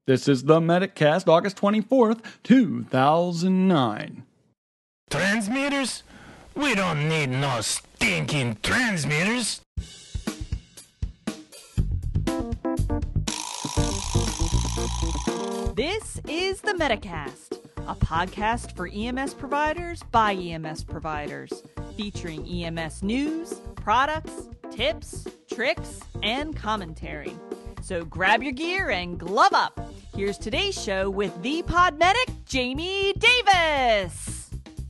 This is the Medicast, August 24th, 2009. Transmitters? We don't need no stinking transmitters. This is the Medicast, a podcast for EMS providers by EMS providers, featuring EMS news, products, tips, tricks, and commentary. So grab your gear and glove up. Here's today's show with the Podmedic, Jamie Davis.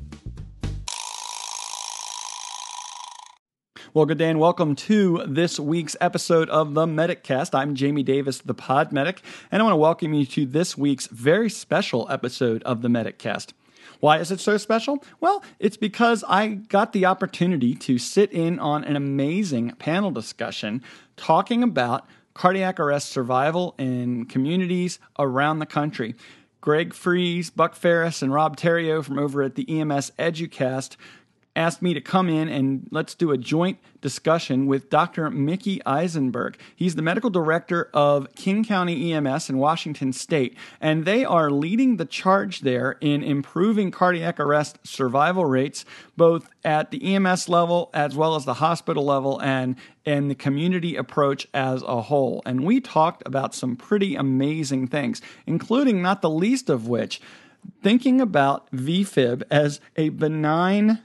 Well, good day and welcome to this week's episode of the Medicast. I'm Jamie Davis, the Podmedic, and I want to welcome you to this week's very special episode of the Medicast. Why is it so special? Well, it's because I got the opportunity to sit in on an amazing panel discussion talking about cardiac arrest survival in communities around the country. Greg Fries, Buck Ferris, and Rob Terrio from over at the EMS Educast asked me to come in and let's do a joint discussion with Dr. Mickey Eisenberg. He's the medical director of King County EMS in Washington State, and they are leading the charge there in improving cardiac arrest survival rates, both at the EMS level as well as the hospital level and the community approach as a whole. And we talked about some pretty amazing things, including not the least of which, thinking about VFib as a benign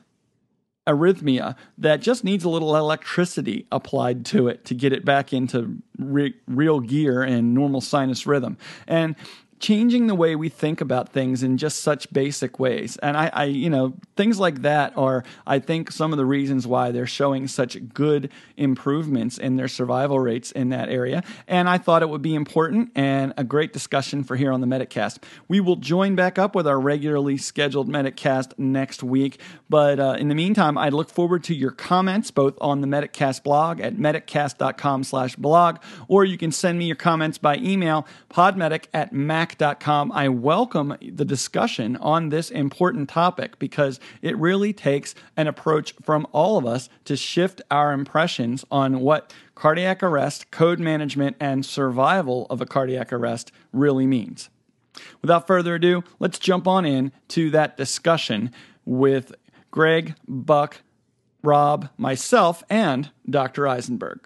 arrhythmia that just needs a little electricity applied to it to get it back into real gear and normal sinus rhythm. And changing the way we think about things in just such basic ways. And I things like that are, I think, some of the reasons why they're showing such good improvements in their survival rates in that area. And I thought it would be important and a great discussion for here on the Medicast. We will join back up with our regularly scheduled Medicast next week. But in the meantime, I look forward to your comments, both on the Medicast blog at medicast.com/blog, or you can send me your comments by email, podmedic@mac.com. I welcome the discussion on this important topic because it really takes an approach from all of us to shift our impressions on what cardiac arrest, code management, and survival of a cardiac arrest really means. Without further ado, let's jump on in to that discussion with Greg, Buck, Rob, myself, and Dr. Eisenberg.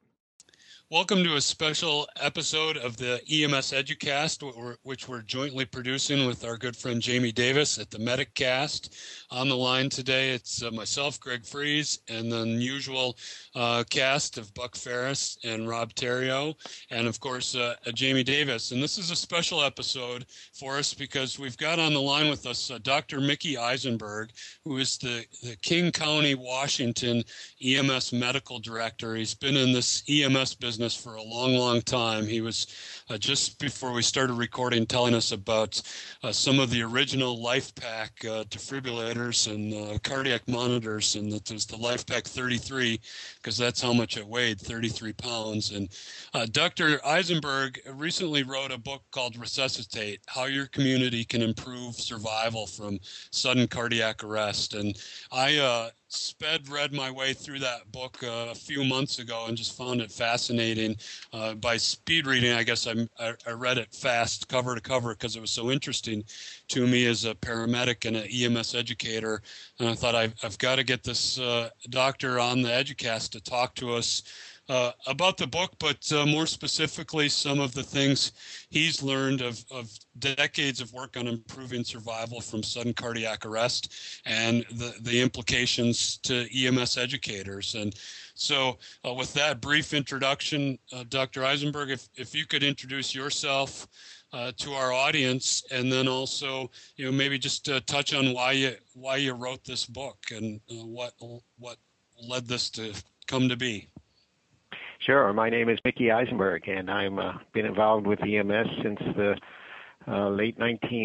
Welcome to a special episode of the EMS Educast, which we're jointly producing with our good friend Jamie Davis at the Medicast. On the line today, it's myself, Greg Fries, and the usual cast of Buck Ferris and Rob Terrio, and of course, Jamie Davis. And this is a special episode for us because we've got on the line with us Dr. Mickey Eisenberg, who is the King County, Washington EMS Medical Director. He's been in this EMS business for a long, long time. He was just before we started recording telling us about some of the original LifePak defibrillators and cardiac monitors, and that there's the LifePak 33 because that's how much it weighed, 33 pounds. And Dr. Eisenberg recently wrote a book called Resuscitate, How Your Community Can Improve Survival from Sudden Cardiac Arrest. And I read my way through that book a few months ago and just found it fascinating. By speed reading, I guess I read it fast, cover to cover, because it was so interesting to me as a paramedic and an EMS educator. And I thought I've got to get this doctor on the Educast to talk to us about the book, but more specifically, some of the things he's learned of decades of work on improving survival from sudden cardiac arrest and the implications to EMS educators. And so with that brief introduction, Dr. Eisenberg, if you could introduce yourself to our audience, and then also, maybe just touch on why you wrote this book and what led this to come to be. Sure. My name is Mickey Eisenberg, and I'm been involved with EMS since the late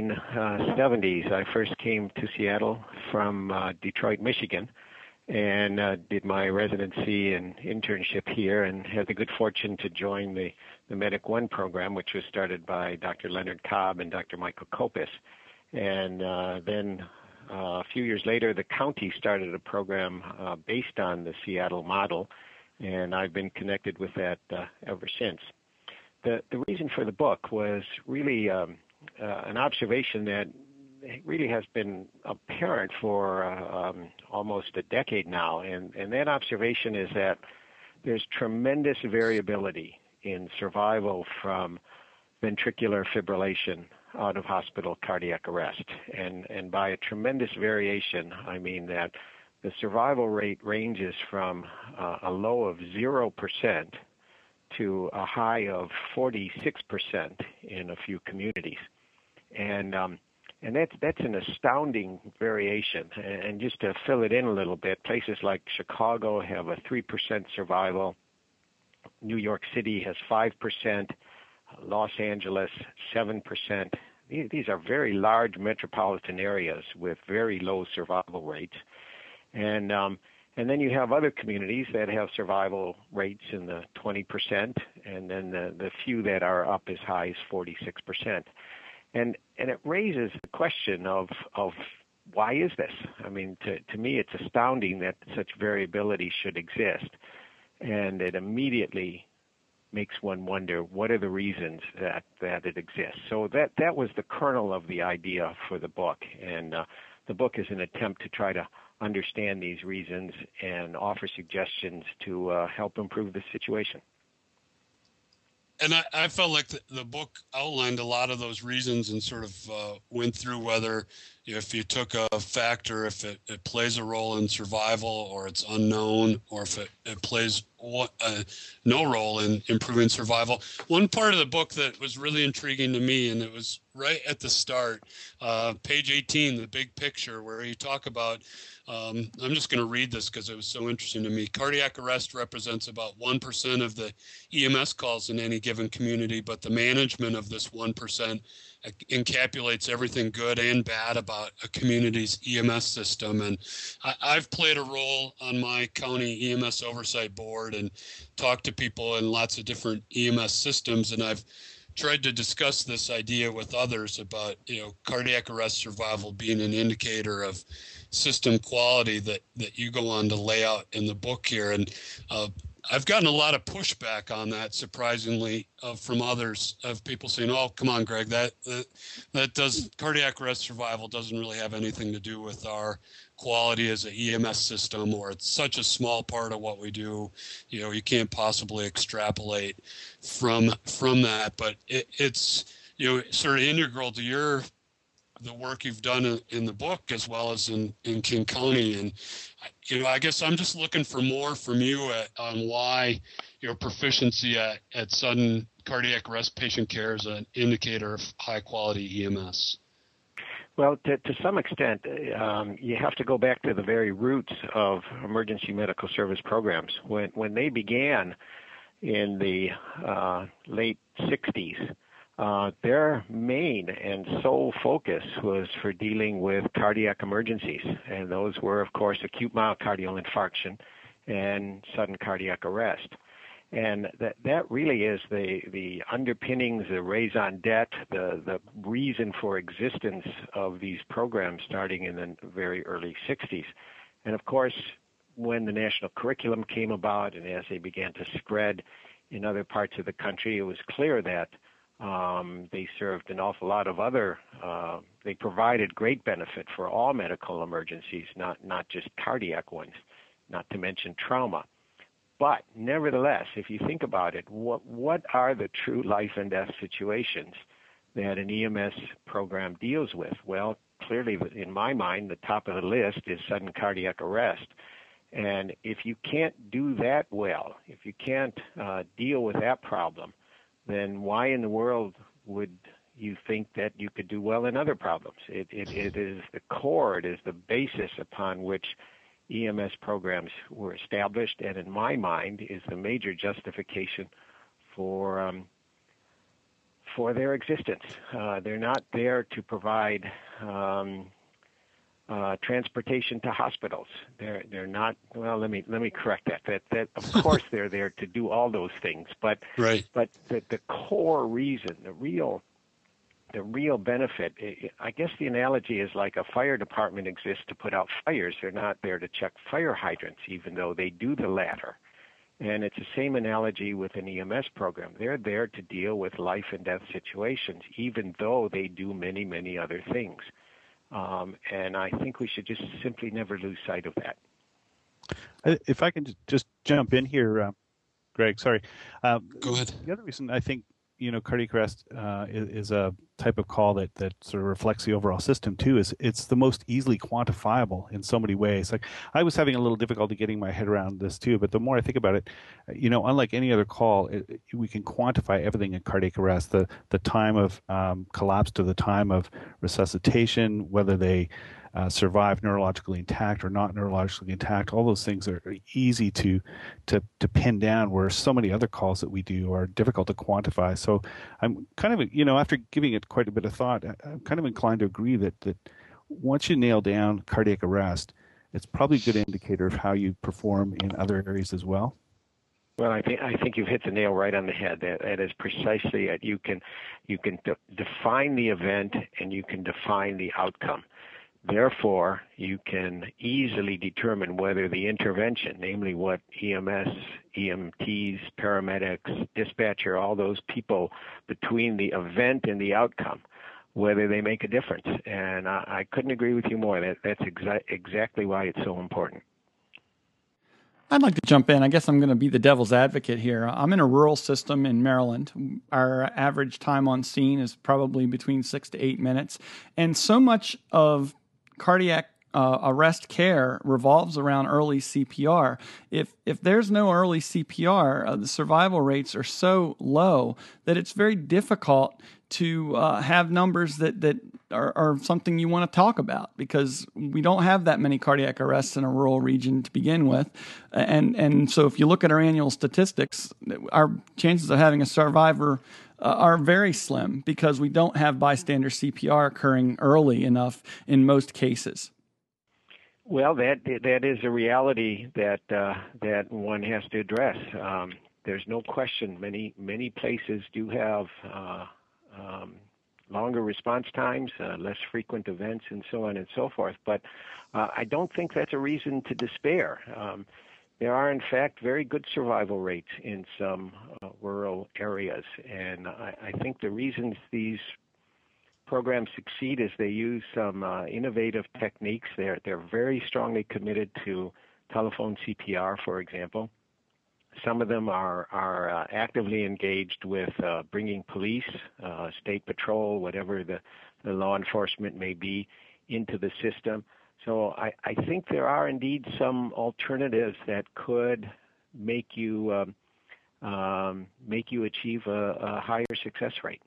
1970s. I first came to Seattle from Detroit, Michigan, and did my residency and internship here, and had the good fortune to join the Medic One program, which was started by Dr. Leonard Cobb and Dr. Michael Kopis. And then a few years later, the county started a program based on the Seattle model, and I've been connected with that ever since. the reason for the book was really an observation that really has been apparent for almost a decade now, and that observation is that there's tremendous variability in survival from ventricular fibrillation out of hospital cardiac arrest. And by a tremendous variation, I mean that the survival rate ranges from a low of 0% to a high of 46% in a few communities. And that's an astounding variation. And just to fill it in a little bit, places like Chicago have a 3% survival. New York City has 5%. Los Angeles, 7%. These are very large metropolitan areas with very low survival rates. And then you have other communities that have survival rates in the 20%, and then the few that are up as high as 46%. And it raises the question of why is this? I mean, to me, it's astounding that such variability should exist, and it immediately makes one wonder what are the reasons that it exists. So that was the kernel of the idea for the book, and the book is an attempt to try to understand these reasons and offer suggestions to help improve the situation. And I felt like the book outlined a lot of those reasons and sort of went through whether if you took a factor, if it plays a role in survival or it's unknown, or if it plays no role in improving survival. One part of the book that was really intriguing to me, and it was right at the start, page 18, the big picture, where you talk about, I'm just going to read this because it was so interesting to me. Cardiac arrest represents about 1% of the EMS calls in any given community, but the management of this 1% encapsulates everything good and bad about a community's EMS system. And I've played a role on my county EMS oversight board and talked to people in lots of different EMS systems, and I've tried to discuss this idea with others about, cardiac arrest survival being an indicator of system quality that you go on to lay out in the book here. And I've gotten a lot of pushback on that, surprisingly, from others, of people saying, "Oh, come on, Greg, that cardiac arrest survival doesn't really have anything to do with our quality as an EMS system, or it's such a small part of what we do. You can't possibly extrapolate from that." But it's sort of integral to the work you've done in the book as well as in King County. And I guess I'm just looking for more from you on why your proficiency at sudden cardiac arrest patient care is an indicator of high quality EMS. Well, to some extent, you have to go back to the very roots of emergency medical service programs. When they began in the late 60s, their main and sole focus was for dealing with cardiac emergencies, and those were, of course, acute myocardial infarction and sudden cardiac arrest. And that really is the underpinnings, the raison d'etre, the reason for existence of these programs starting in the very early 60s. And of course, when the national curriculum came about and as they began to spread in other parts of the country, it was clear that they served an awful lot of other, they provided great benefit for all medical emergencies, not just cardiac ones, not to mention trauma. But nevertheless, if you think about it, what are the true life and death situations that an EMS program deals with? Well, clearly, in my mind, the top of the list is sudden cardiac arrest. And if you can't do that well, if you can't deal with that problem, then why in the world would you think that you could do well in other problems? It is the core, it is the basis upon which EMS programs were established, and in my mind is the major justification for their existence. They're not there to provide transportation to hospitals. They're not. Well, let me correct that. That of course they're there to do all those things, but right. But the core reason, the real benefit, I guess the analogy is like a fire department exists to put out fires. They're not there to check fire hydrants, even though they do the latter. And it's the same analogy with an EMS program. They're there to deal with life and death situations, even though they do many, many other things. And I think we should just simply never lose sight of that. If I can just jump in here, Greg, sorry. Go ahead. The other reason I think, cardiac arrest is a type of call that sort of reflects the overall system too, is it's the most easily quantifiable in so many ways. Like, I was having a little difficulty getting my head around this too, but the more I think about it, unlike any other call, we can quantify everything in cardiac arrest, the time of collapse to the time of resuscitation, whether they survive neurologically intact or not neurologically intact. All those things are easy to pin down, where so many other calls that we do are difficult to quantify. So I'm kind of, after giving it quite a bit of thought, I'm kind of inclined to agree that once you nail down cardiac arrest, it's probably a good indicator of how you perform in other areas as well. Well, I think you've hit the nail right on the head. That is precisely it. You can define the event and you can define the outcome. Therefore, you can easily determine whether the intervention, namely what EMS, EMTs, paramedics, dispatcher, all those people between the event and the outcome, whether they make a difference. And I couldn't agree with you more. That's exactly why it's so important. I'd like to jump in. I guess I'm going to be the devil's advocate here. I'm in a rural system in Maryland. Our average time on scene is probably between 6 to 8 minutes. And so much of cardiac arrest care revolves around early CPR. If there's no early CPR, the survival rates are so low that it's very difficult to have numbers that are something you want to talk about, because we don't have that many cardiac arrests in a rural region to begin with. And so if you look at our annual statistics, our chances of having a survivor are very slim, because we don't have bystander CPR occurring early enough in most cases. Well, that is a reality that one has to address. There's no question. Many places do have longer response times, less frequent events, and so on and so forth. But I don't think that's a reason to despair. There are, in fact, very good survival rates in some rural areas. And I think the reasons these programs succeed is they use some innovative techniques. They're very strongly committed to telephone CPR, for example. Some of them are actively engaged with bringing police, state patrol, whatever the law enforcement may be, into the system. So I think there are indeed some alternatives that could make you achieve a higher success rate.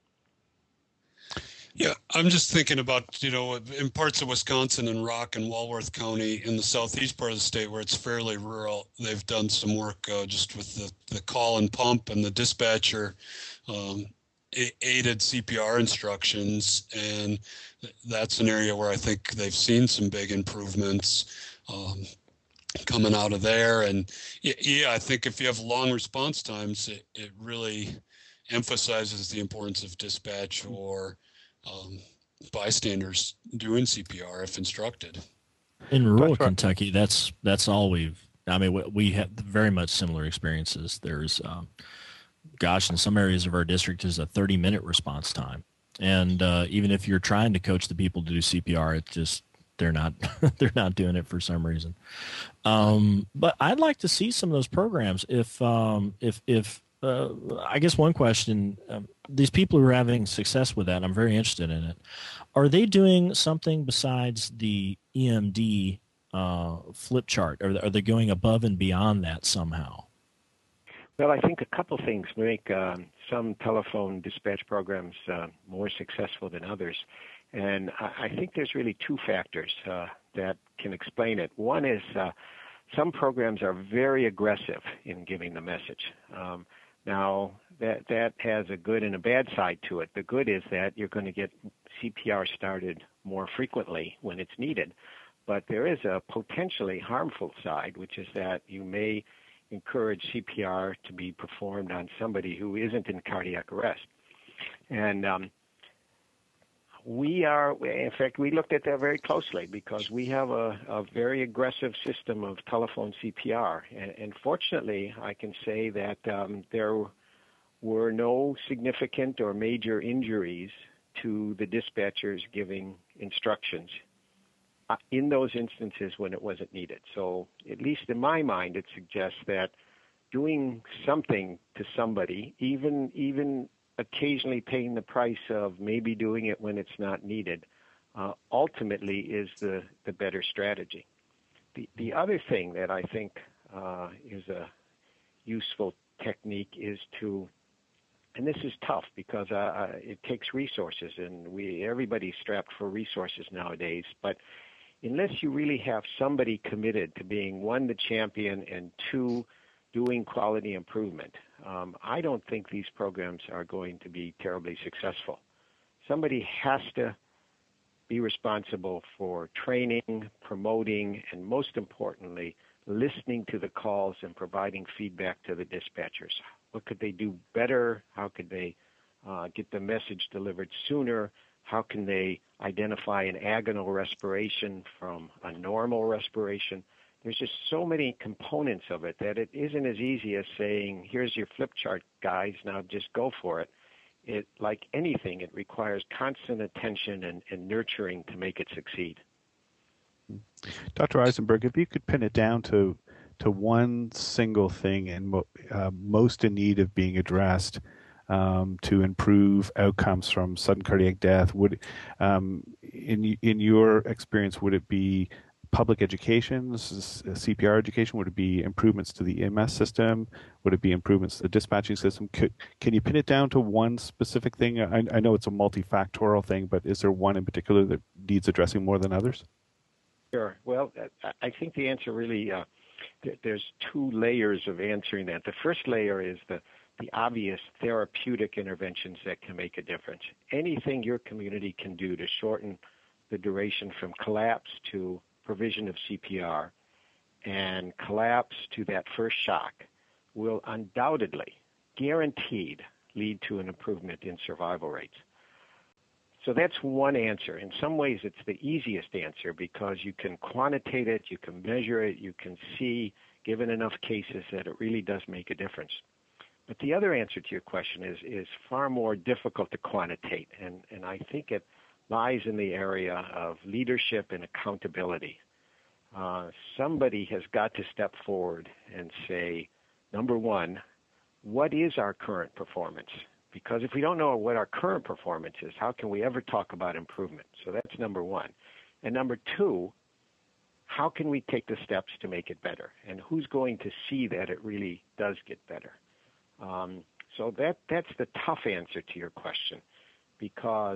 Yeah, I'm just thinking about, in parts of Wisconsin and Rock and Walworth County in the southeast part of the state where it's fairly rural, they've done some work just with the call and pump and the dispatcher aided CPR instructions, and that's an area where I think they've seen some big improvements coming out of there. And I think if you have long response times, it really emphasizes the importance of dispatch or bystanders doing CPR if instructed. In rural Kentucky, that's all we have very much similar experiences. There's, in some areas of our district is a 30-minute response time. And even if you're trying to coach the people to do CPR, it just, they're not doing it for some reason. But I'd like to see some of those programs if I guess one question, these people who are having success with that, I'm very interested in it. Are they doing something besides the EMD flip chart? Are they going above and beyond that somehow? Well, I think a couple things make some telephone dispatch programs more successful than others. And I think there's really two factors that can explain it. One is some programs are very aggressive in giving the message. Now, that has a good and a bad side to it. The good is that you're going to get CPR started more frequently when it's needed. But there is a potentially harmful side, which is that you may encourage CPR to be performed on somebody who isn't in cardiac arrest. And We are, in fact, we looked at that very closely because we have a very aggressive system of telephone CPR. And fortunately, I can say that there were no significant or major injuries to the dispatchers giving instructions in those instances when it wasn't needed. So at least in my mind, it suggests that doing something to somebody, even occasionally paying the price of maybe doing it when it's not needed, ultimately is the better strategy. The other thing that I think is a useful technique is to, and this is tough because it takes resources, and everybody's strapped for resources nowadays, but unless you really have somebody committed to being, one, the champion, and two, doing quality improvement, I don't think these programs are going to be terribly successful. Somebody has to be responsible for training, promoting, and most importantly, listening to the calls and providing feedback to the dispatchers. What could they do better? How could they get the message delivered sooner? How can they identify an agonal respiration from a normal respiration? There's just so many components of it that it isn't as easy as saying, here's your flip chart, guys, now just go for it. It, like anything, it requires constant attention and nurturing to make it succeed. Dr. Eisenberg, if you could pin it down to one single thing and most in need of being addressed to improve outcomes from sudden cardiac death, would in your experience, would it be public education, CPR education? Would it be improvements to the EMS system? Would it be improvements to the dispatching system? Can you pin it down to one specific thing? I know it's a multifactorial thing, but is there one in particular that needs addressing more than others? Sure. Well, I think the answer really, there's two layers of answering that. The first layer is the obvious therapeutic interventions that can make a difference. Anything your community can do to shorten the duration from collapse to provision of CPR and collapse to that first shock will undoubtedly, guaranteed, lead to an improvement in survival rates. So that's one answer. In some ways, it's the easiest answer because you can quantitate it, you can measure it, you can see, given enough cases, that it really does make a difference. But the other answer to your question is far more difficult to quantitate, and I think it lies in the area of leadership and accountability. Somebody has got to step forward and say, number one, what is our current performance? Because if we don't know what our current performance is, how can we ever talk about improvement? So that's number one. And number two, how can we take the steps to make it better? And who's going to see that it really does get better? So that's the tough answer to your question, because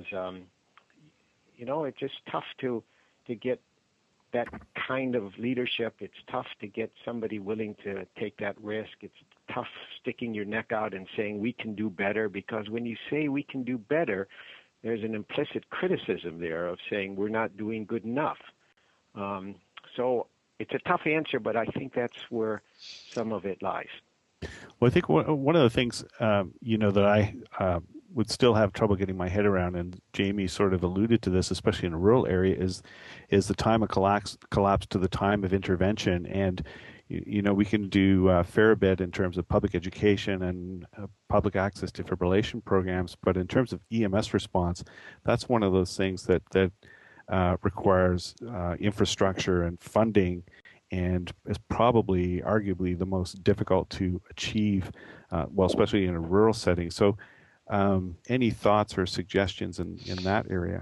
it's just tough to get that kind of leadership. It's tough to get somebody willing to take that risk. It's tough sticking your neck out and saying we can do better, because when you say we can do better, there's an implicit criticism there of saying we're not doing good enough. So it's a tough answer, but I think that's where some of it lies. Well, I think one of the things, that I would still have trouble getting my head around, and Jamie sort of alluded to this, especially in a rural area, is the time of collapse to the time of intervention. And, we can do a fair bit in terms of public education and public access defibrillation programs, but in terms of EMS response, that's one of those things that requires infrastructure and funding, and is probably arguably the most difficult to achieve, especially in a rural setting. So any thoughts or suggestions in that area?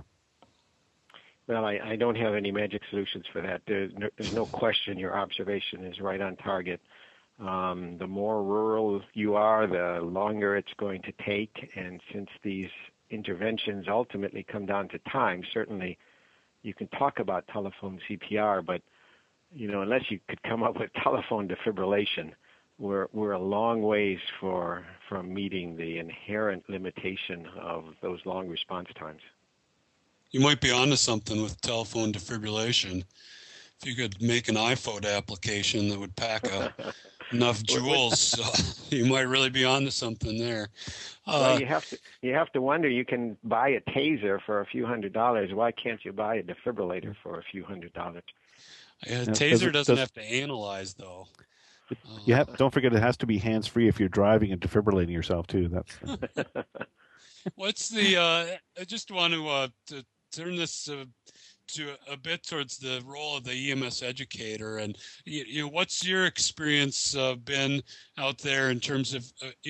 Well, I don't have any magic solutions for that. There's no question your observation is right on target. The more rural you are, the longer it's going to take. And since these interventions ultimately come down to time, certainly you can talk about telephone CPR, but unless you could come up with telephone defibrillation, we're a long ways from meeting the inherent limitation of those long response times. You might be onto something with telephone defibrillation. If you could make an iPhone application that would pack enough jewels. So you might really be onto something there. Well, you have to wonder. You can buy a taser for a few $100s. Why can't you buy a defibrillator for a few $100s? A taser doesn't have to analyze, though. Don't forget, it has to be hands-free if you're driving and defibrillating yourself too. That's. What's the? I just want to turn this to a bit towards the role of the EMS educator, and what's your experience been out there in terms of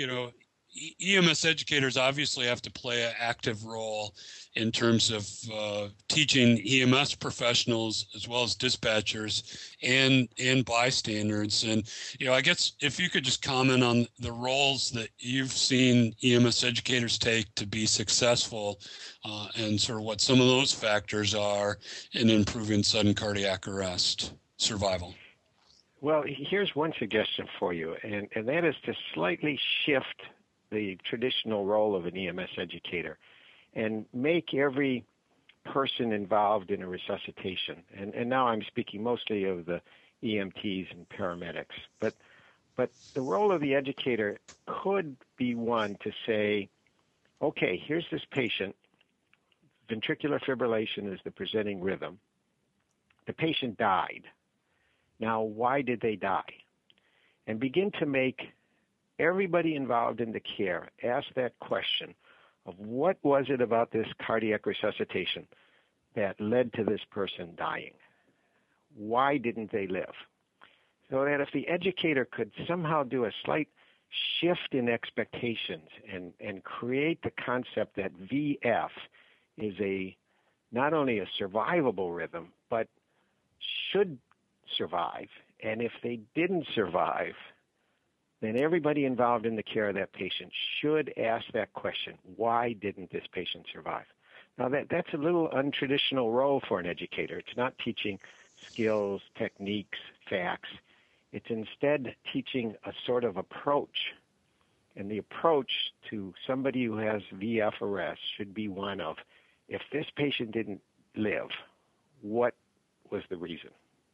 EMS educators obviously have to play an active role in terms of teaching EMS professionals as well as dispatchers and bystanders. And, I guess if you could just comment on the roles that you've seen EMS educators take to be successful and sort of what some of those factors are in improving sudden cardiac arrest survival. Well, here's one suggestion for you, and that is to slightly shift the traditional role of an EMS educator and make every person involved in a resuscitation. And now I'm speaking mostly of the EMTs and paramedics. But the role of the educator could be one to say, okay, here's this patient. Ventricular fibrillation is the presenting rhythm. The patient died. Now, why did they die? And begin to make everybody involved in the care ask that question of what was it about this cardiac resuscitation that led to this person dying? Why didn't they live? So that if the educator could somehow do a slight shift in expectations and create the concept that VF is not only a survivable rhythm, but should survive. And if they didn't survive, then everybody involved in the care of that patient should ask that question, why didn't this patient survive? Now, that's a little untraditional role for an educator. It's not teaching skills, techniques, facts. It's instead teaching a sort of approach. And the approach to somebody who has VF arrest should be one of, if this patient didn't live, what was the reason?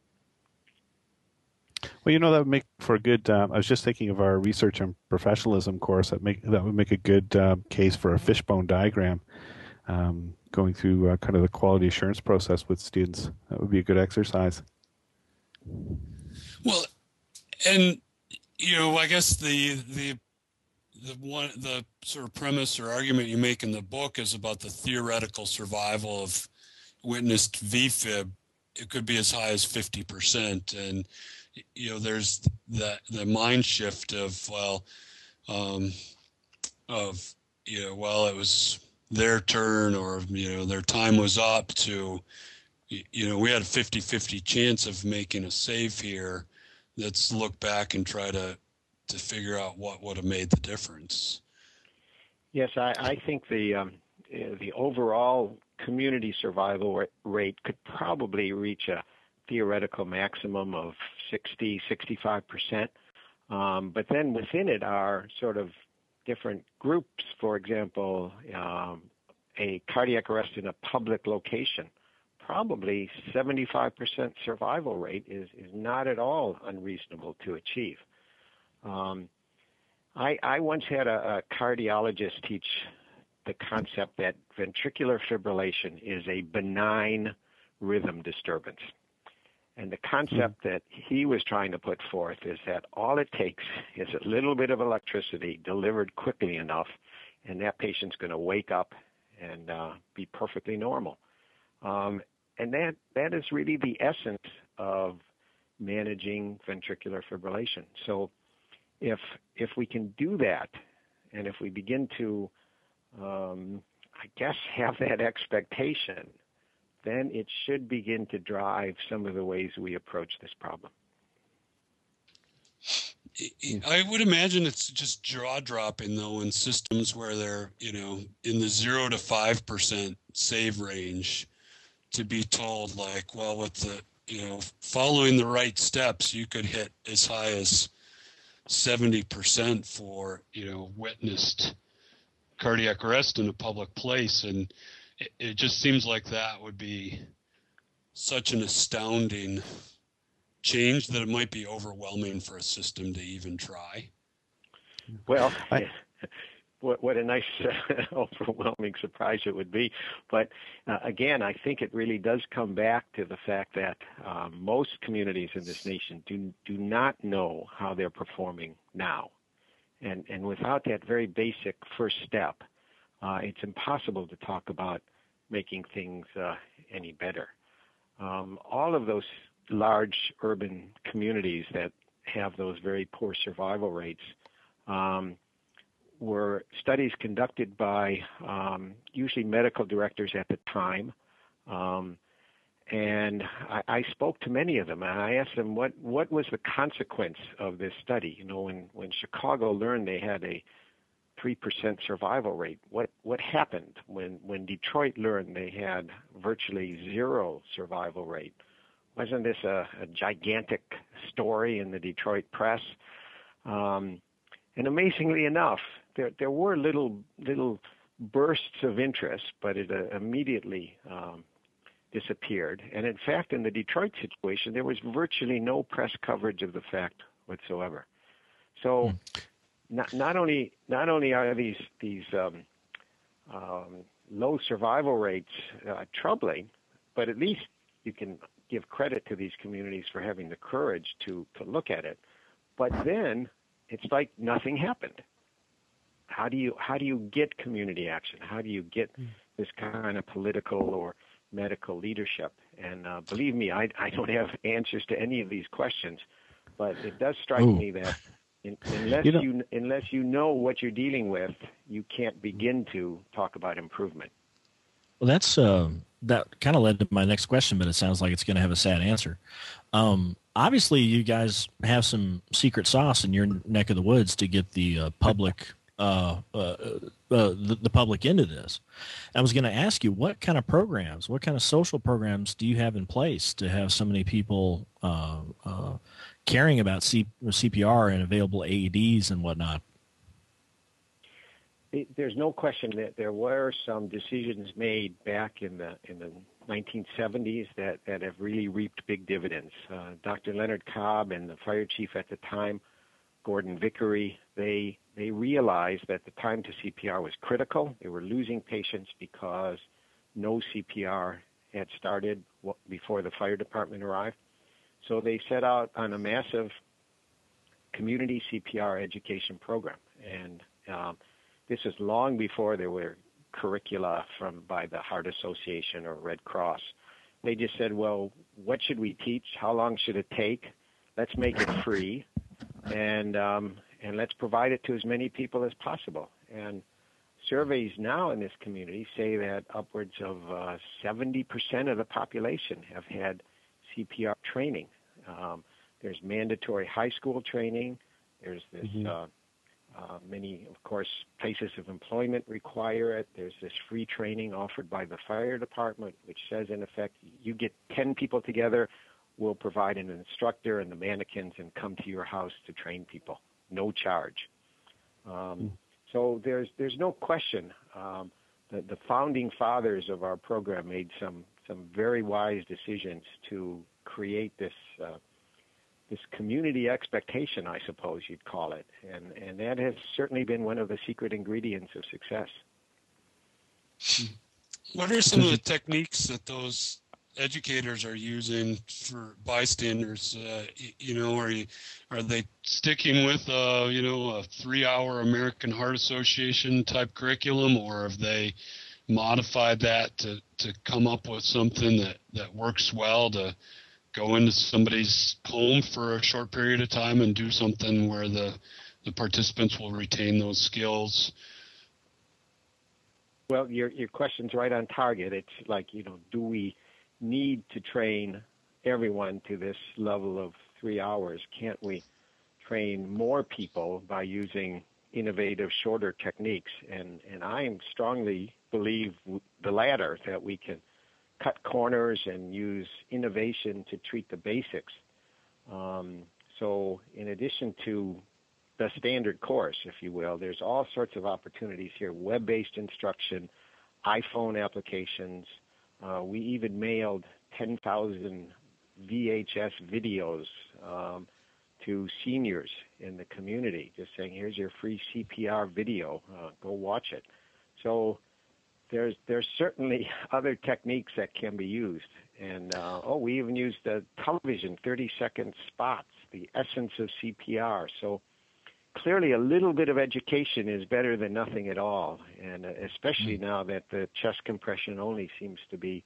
Well, that would make for a good. I was just thinking of our research and professionalism course. That would make a good case for a fishbone diagram, going through kind of the quality assurance process with students. That would be a good exercise. Well, and I guess the sort of premise or argument you make in the book is about the theoretical survival of witnessed VFib. It could be as high as 50%, and there's the mind shift of it was their turn, or their time was up, to we had a 50-50 chance of making a save here. Let's look back and try to figure out what would have made the difference. Yes, I think the overall community survival rate could probably reach a theoretical maximum of 60-65%. But then within it are sort of different groups. For example, a cardiac arrest in a public location, probably 75% survival rate is not at all unreasonable to achieve. I once had a cardiologist teach the concept that ventricular fibrillation is a benign rhythm disturbance. And the concept that he was trying to put forth is that all it takes is a little bit of electricity delivered quickly enough, and that patient's going to wake up and be perfectly normal. And that is really the essence of managing ventricular fibrillation. So if we can do that, and if we begin to, have that expectation, then it should begin to drive some of the ways we approach this problem. I would imagine it's just jaw-dropping, though, in systems where they're, in the 0 to 5% save range, to be told, like, well, with the, following the right steps, you could hit as high as 70% for, witnessed cardiac arrest in a public place. And it just seems like that would be such an astounding change that it might be overwhelming for a system to even try? Well, what a nice overwhelming surprise it would be. But again, I think it really does come back to the fact that most communities in this nation do not know how they're performing now. And without that very basic first step, it's impossible to talk about making things any better. All of those large urban communities that have those very poor survival rates were studies conducted by usually medical directors at the time. And I spoke to many of them, and I asked them what was the consequence of this study. You know, when Chicago learned they had a 3% survival rate, what happened when Detroit learned they had virtually zero survival rate? Wasn't this a gigantic story in the Detroit press? And amazingly enough, there were little bursts of interest, but it immediately disappeared. And in fact, in the Detroit situation, there was virtually no press coverage of the fact whatsoever. So not only are these low survival rates troubling, but at least you can give credit to these communities for having the courage to look at it. But then it's like nothing happened. How do you get community action? How do you get this kind of political or medical leadership? And believe me, I don't have answers to any of these questions, but it does strike me that unless you know what you're dealing with, you can't begin to talk about improvement. Well, that's that kind of led to my next question, but it sounds like it's going to have a sad answer. Obviously, you guys have some secret sauce in your neck of the woods to get the public the public into this. I was going to ask you, what kind of programs, what kind of social programs do you have in place to have so many people caring about CPR and available AEDs and whatnot? There's no question that there were some decisions made back in the 1970s that have really reaped big dividends. Dr. Leonard Cobb and the fire chief at the time, Gordon Vickery, they realized that the time to CPR was critical. They were losing patients because no CPR had started before the fire department arrived. So they set out on a massive community CPR education program. And this was long before there were curricula by the Heart Association or Red Cross. They just said, well, what should we teach? How long should it take? Let's make it free, and let's provide it to as many people as possible. And surveys now in this community say that upwards of 70% of the population have had CPR training. There's mandatory high school training. There's this many, of course, places of employment require it. There's this free training offered by the fire department, which says, in effect, you get 10 people together, we'll provide an instructor and the mannequins and come to your house to train people, no charge. So there's no question that the founding fathers of our program made some very wise decisions to create this community expectation, I suppose you'd call it. And that has certainly been one of the secret ingredients of success. What are some of the techniques that those educators are using for bystanders? Are they sticking with a 3-hour American Heart Association type curriculum, or have they modified that to come up with something that works well to go into somebody's home for a short period of time and do something where the participants will retain those skills? Well, your question's right on target. It's like, do we need to train everyone to this level of 3 hours? Can't we train more people by using innovative, shorter techniques? And I strongly believe the latter, that we can cut corners and use innovation to treat the basics. So in addition to the standard course, if you will, there's all sorts of opportunities here, web-based instruction, iPhone applications. We even mailed 10,000 VHS videos to seniors in the community, just saying, here's your free CPR video, go watch it. So there's certainly other techniques that can be used. And, we even used the television 30-second spots, the essence of CPR. So clearly a little bit of education is better than nothing at all, and especially now that the chest compression only seems to be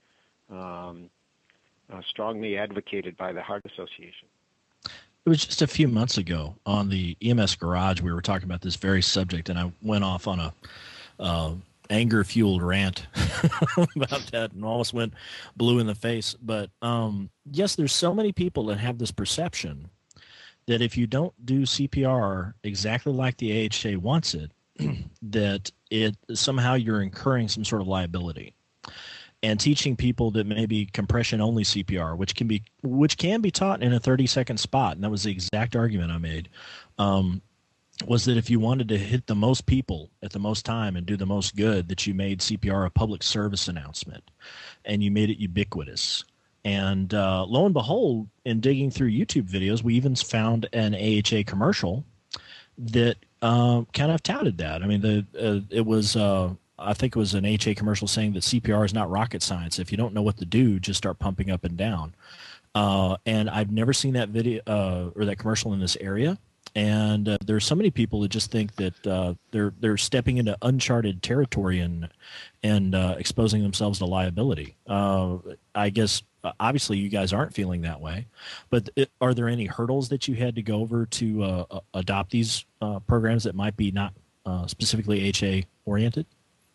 strongly advocated by the Heart Association. It was just a few months ago on the EMS Garage, we were talking about this very subject, and I went off on a anger-fueled rant about that and almost went blue in the face. But yes, there's so many people that have this perception that if you don't do CPR exactly like the AHA wants it, that it somehow you're incurring some sort of liability. And teaching people that maybe compression only CPR, which can be taught in a 30-second spot, and that was the exact argument I made, was that if you wanted to hit the most people at the most time and do the most good, that you made CPR a public service announcement, and you made it ubiquitous. And lo and behold, in digging through YouTube videos, we even found an AHA commercial that kind of touted that. I mean, it was I think it was an AHA commercial saying that CPR is not rocket science. If you don't know what to do, just start pumping up and down. And I've never seen that video or that commercial in this area. And there's so many people that just think that they're stepping into uncharted territory and exposing themselves to liability. I guess obviously you guys aren't feeling that way, but are there any hurdles that you had to go over to adopt these programs that might be not specifically AHA oriented?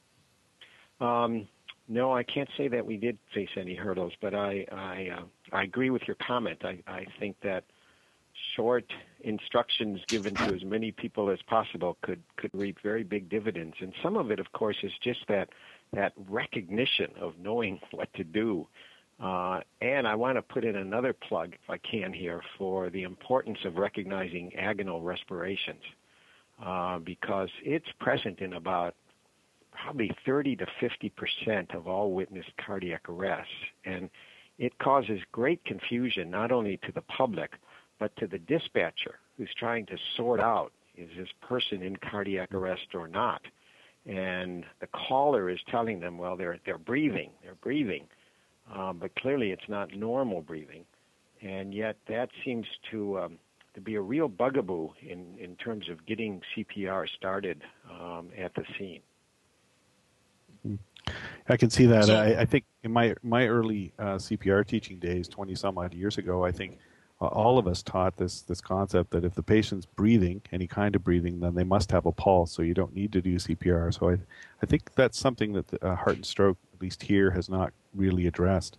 No, I can't say that we did face any hurdles, but I agree with your comment. I think that short instructions given to as many people as possible could reap very big dividends. And some of it, of course, is just that recognition of knowing what to do. And I want to put in another plug, if I can here, for the importance of recognizing agonal respirations, because it's present in about probably 30 to 50% of all witnessed cardiac arrests. And it causes great confusion, not only to the public, but to the dispatcher who's trying to sort out, is this person in cardiac arrest or not? And the caller is telling them, well, they're breathing, but clearly it's not normal breathing. And yet that seems to be a real bugaboo in terms of getting CPR started at the scene. I can see that. I think in my early CPR teaching days, 20 some odd years ago, I think all of us taught this concept that if the patient's breathing, any kind of breathing, then they must have a pulse, so you don't need to do CPR. So I think that's something that the Heart and Stroke, at least here, has not really addressed.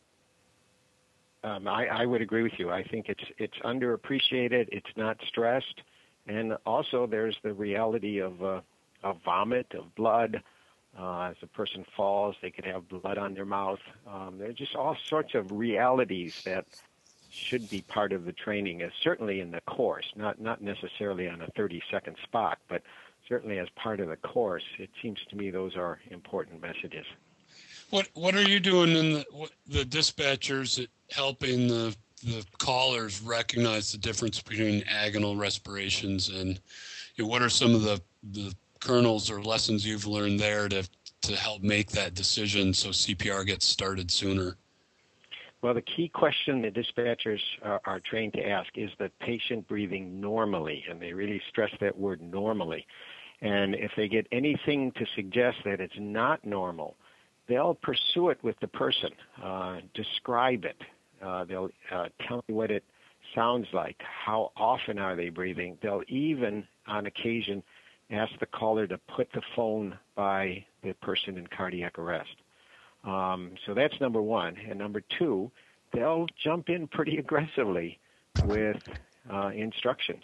I would agree with you. I think it's underappreciated, it's not stressed, and also there's the reality of vomit, of blood. As a person falls, they could have blood on their mouth. There are just all sorts of realities that should be part of the training, certainly in the course, not necessarily on a 30-second spot, but certainly as part of the course. It seems to me those are important messages. What are you doing in the dispatchers that helping the callers recognize the difference between agonal respirations, and what are some of the kernels or lessons you've learned there to help make that decision so CPR gets started sooner? Well, the key question the dispatchers are trained to ask is the patient breathing normally, and they really stress that word normally. And if they get anything to suggest that it's not normal, they'll pursue it with the person, describe it. They'll tell me what it sounds like, how often are they breathing. They'll even, on occasion, ask the caller to put the phone by the person in cardiac arrest. So that's number one. And number two, they'll jump in pretty aggressively with instructions.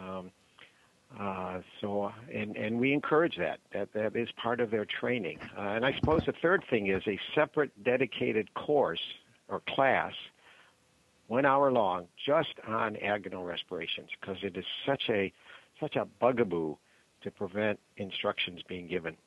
And we encourage that. That is part of their training. And I suppose the third thing is a separate dedicated course or class, 1 hour long, just on agonal respirations, because it is such a bugaboo to prevent instructions being given.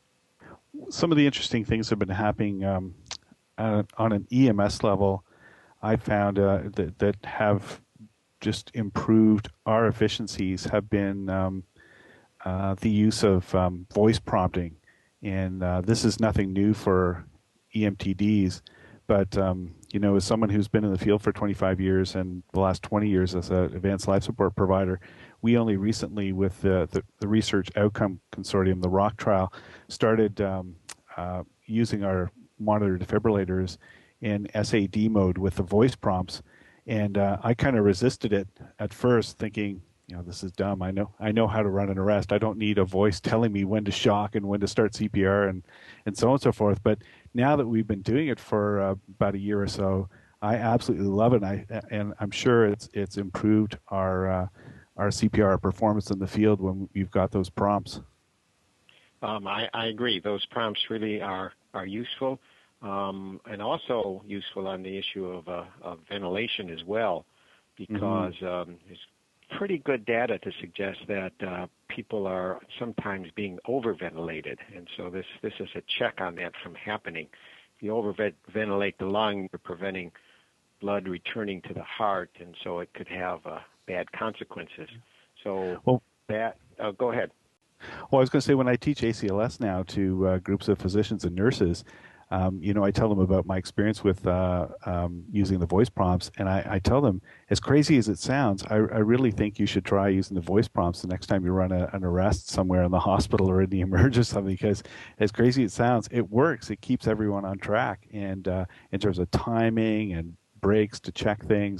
Some of the interesting things have been happening on an EMS level. I found that have just improved our efficiencies have been the use of voice prompting. And this is nothing new for EMTDs, but as someone who's been in the field for 25 years and the last 20 years as an advanced life support provider, we only recently, with the Research Outcome Consortium, the ROC trial, started using our monitor defibrillators in SAD mode with the voice prompts. And I kind of resisted it at first, thinking, this is dumb. I know how to run an arrest. I don't need a voice telling me when to shock and when to start CPR and so on and so forth. But now that we've been doing it for about a year or so, I absolutely love it. And I'm sure it's improved our CPR performance in the field when we've got those prompts. I agree. Those prompts really are useful, and also useful on the issue of ventilation as well, because there's pretty good data to suggest that people are sometimes being overventilated, and so this is a check on that from happening. If you overventilate the lung, you're preventing blood returning to the heart, and so it could have bad consequences. So go ahead. Well, I was going to say, when I teach ACLS now to groups of physicians and nurses, I tell them about my experience with using the voice prompts, and I tell them, as crazy as it sounds, I really think you should try using the voice prompts the next time you run an arrest somewhere in the hospital or in the emerge or something, because as crazy as it sounds, it works. It keeps everyone on track, and in terms of timing and breaks to check things,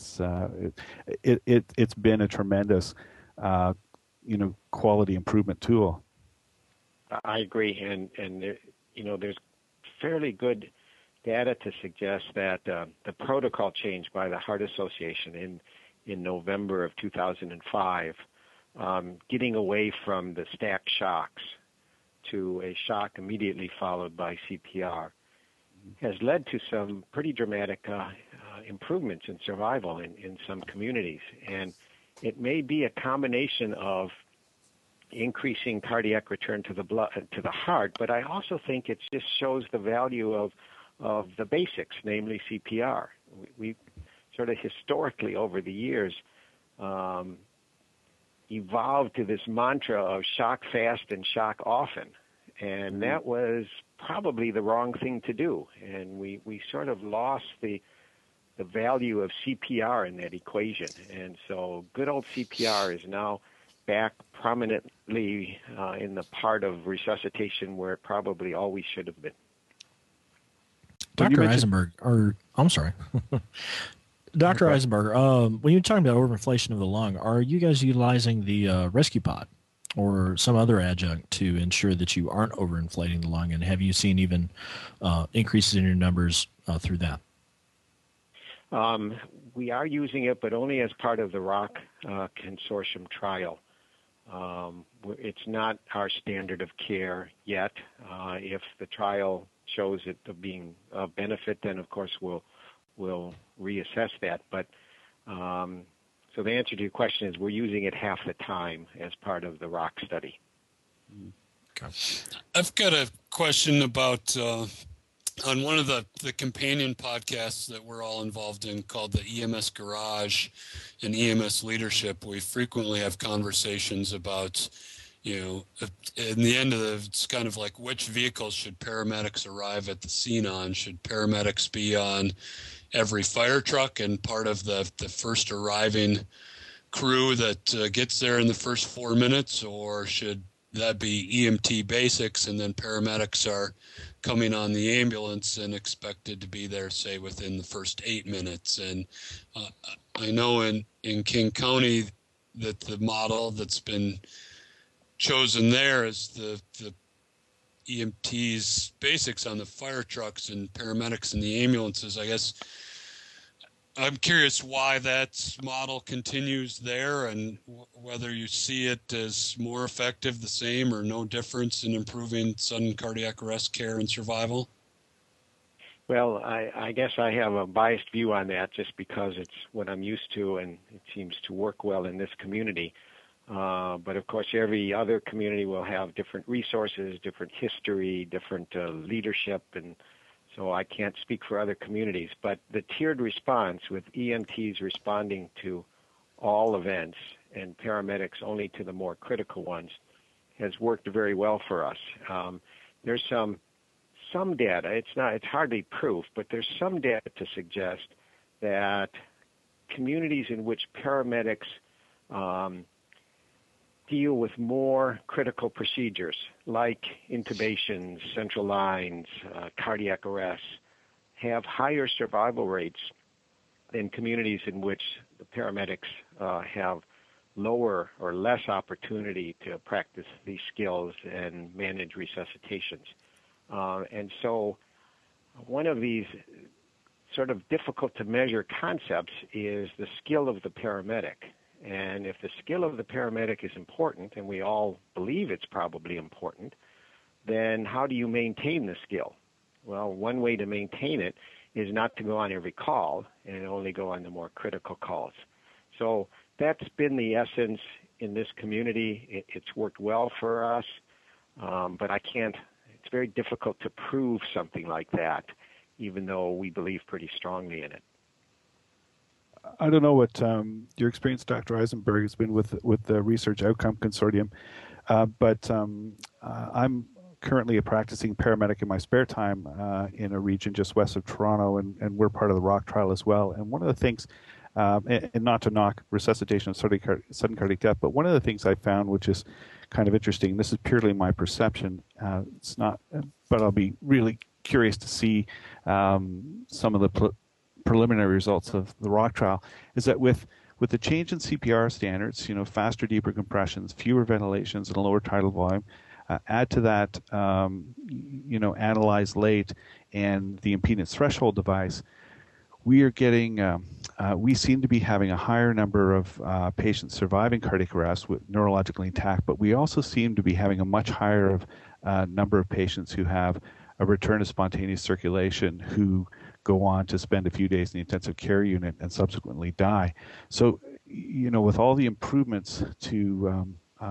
it's been a tremendous quality improvement tool. I agree, and there's fairly good data to suggest that the protocol change by the Heart Association in November of 2005, getting away from the stacked shocks to a shock immediately followed by CPR, has led to some pretty dramatic improvements in survival in some communities. And it may be a combination of increasing cardiac return to the heart, but I also think it just shows the value of the basics, namely CPR. We sort of historically over the years evolved to this mantra of shock fast and shock often, and that was probably the wrong thing to do, and we sort of lost the value of CPR in that equation. And so good old CPR is now back prominently in the part of resuscitation where it probably always should have been. Dr. Eisenberg, I'm sorry. Dr. Eisenberg, when you're talking about overinflation of the lung, are you guys utilizing the rescue pod or some other adjunct to ensure that you aren't overinflating the lung? And have you seen even increases in your numbers through that? We are using it, but only as part of the ROC consortium trial. It's not our standard of care yet. If the trial shows it being of benefit, then of course we'll reassess that. But so the answer to your question is we're using it half the time as part of the ROC study. Okay. I've got a question about on one of the companion podcasts that we're all involved in called the EMS Garage and EMS Leadership. We frequently have conversations about, in the end of it's kind of like, which vehicles should paramedics arrive at the scene on? Should paramedics be on every fire truck and part of the first arriving crew that gets there in the first 4 minutes, or should that be EMT basics and then paramedics are coming on the ambulance and expected to be there, say, within the first 8 minutes? And I know in King County that the model that's been chosen there is the EMTs basics on the fire trucks and paramedics in the ambulances. I guess I'm curious why that model continues there and whether you see it as more effective, the same, or no difference in improving sudden cardiac arrest care and survival. Well, I guess I have a biased view on that just because it's what I'm used to and it seems to work well in this community. But of course, every other community will have different resources, different history, different leadership, and so I can't speak for other communities. But the tiered response with EMTs responding to all events and paramedics only to the more critical ones has worked very well for us. There's some data. It's hardly proof, but there's some data to suggest that communities in which paramedics deal with more critical procedures like intubations, central lines, cardiac arrests, have higher survival rates than communities in which the paramedics have lower or less opportunity to practice these skills and manage resuscitations. And so one of these sort of difficult to measure concepts is the skill of the paramedic. And if the skill of the paramedic is important, and we all believe it's probably important, then how do you maintain the skill? Well, one way to maintain it is not to go on every call and only go on the more critical calls. So that's been the essence in this community. It's worked well for us, but it's very difficult to prove something like that, even though we believe pretty strongly in it. I don't know what your experience, Dr. Eisenberg, has been with the Research Outcome Consortium, but I'm currently a practicing paramedic in my spare time in a region just west of Toronto, and we're part of the ROC trial as well. And one of the things, and not to knock resuscitation of sudden cardiac death, but one of the things I found, which is kind of interesting, this is purely my perception, it's not, but I'll be really curious to see some of the preliminary results of the ROC trial, is that with the change in CPR standards, faster, deeper compressions, fewer ventilations, and a lower tidal volume, add to that, analyze late and the impedance threshold device, we are getting, we seem to be having a higher number of patients surviving cardiac arrest with neurologically intact, but we also seem to be having a much higher number of patients who have a return to spontaneous circulation who go on to spend a few days in the intensive care unit and subsequently die. So, with all the improvements to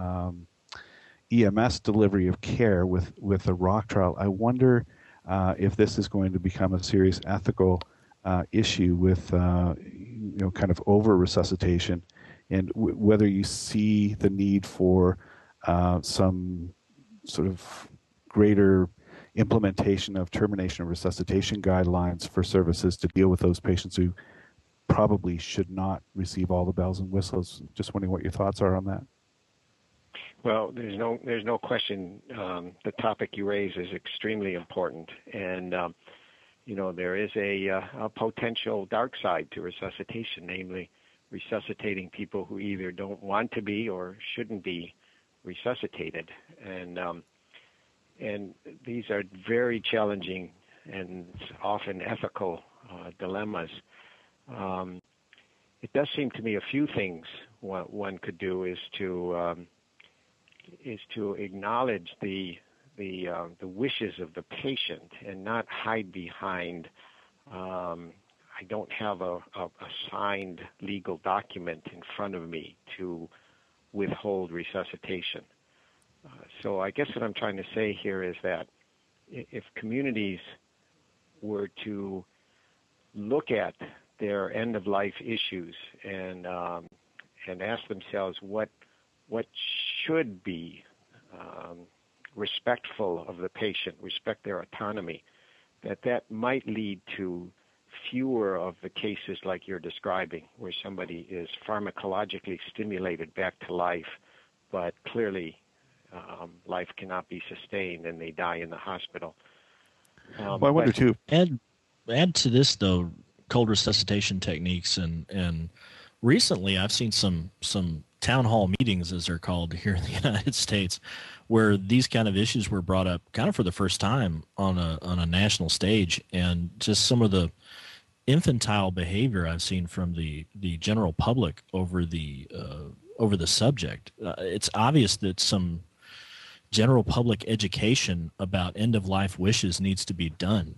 EMS delivery of care with the ROC trial, I wonder if this is going to become a serious ethical issue with, kind of over resuscitation, and whether you see the need for some sort of greater implementation of termination of resuscitation guidelines for services to deal with those patients who probably should not receive all the bells and whistles. Just wondering what your thoughts are on that. Well, there's no question. The topic you raise is extremely important, and there is a potential dark side to resuscitation, namely resuscitating people who either don't want to be or shouldn't be resuscitated, and these are very challenging and often ethical dilemmas. It does seem to me a few things one could do is to acknowledge the wishes of the patient and not hide behind I don't have a signed legal document in front of me to withhold resuscitation. So I guess what I'm trying to say here is that if communities were to look at their end-of-life issues and ask themselves what should be respectful of the patient, respect their autonomy, that might lead to fewer of the cases like you're describing, where somebody is pharmacologically stimulated back to life, but clearly life cannot be sustained and they die in the hospital. Well, I wonder too. Add to this though, cold resuscitation techniques, and recently I've seen some town hall meetings, as they're called here in the United States, where these kind of issues were brought up kind of for the first time on a national stage, and just some of the infantile behavior I've seen from the general public over the subject. It's obvious that some general public education about end-of-life wishes needs to be done.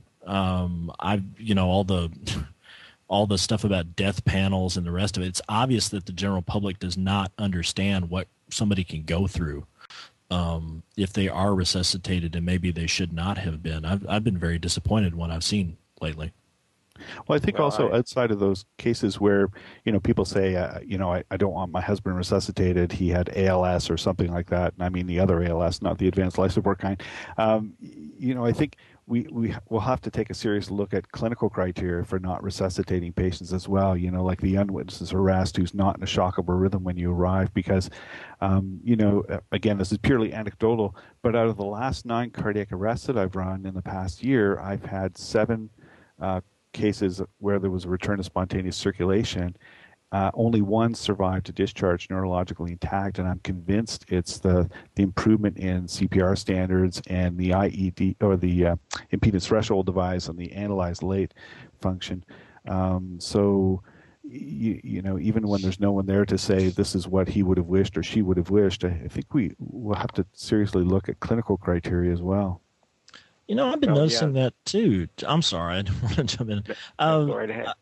All the stuff about death panels and the rest of it, it's obvious that the general public does not understand what somebody can go through if they are resuscitated and maybe they should not have been. I've been very disappointed when I've seen lately. Well, I think outside of those cases where, people say, I don't want my husband resuscitated. He had ALS or something like that. And I mean the other ALS, not the advanced life support kind. I think we will have to take a serious look at clinical criteria for not resuscitating patients as well, like the unwitnessed arrest who's not in a shockable rhythm when you arrive, because, again, this is purely anecdotal, but out of the last 9 cardiac arrests that I've run in the past year, I've had 7 cases where there was a return of spontaneous circulation. Only 1 survived to discharge neurologically intact, and I'm convinced it's the improvement in CPR standards and the IED, or the impedance threshold device, and the analyze late function. So, even when there's no one there to say this is what he would have wished or she would have wished, I think we will have to seriously look at clinical criteria as well. I've been noticing that too. I'm sorry, I don't want to jump in. Go right ahead.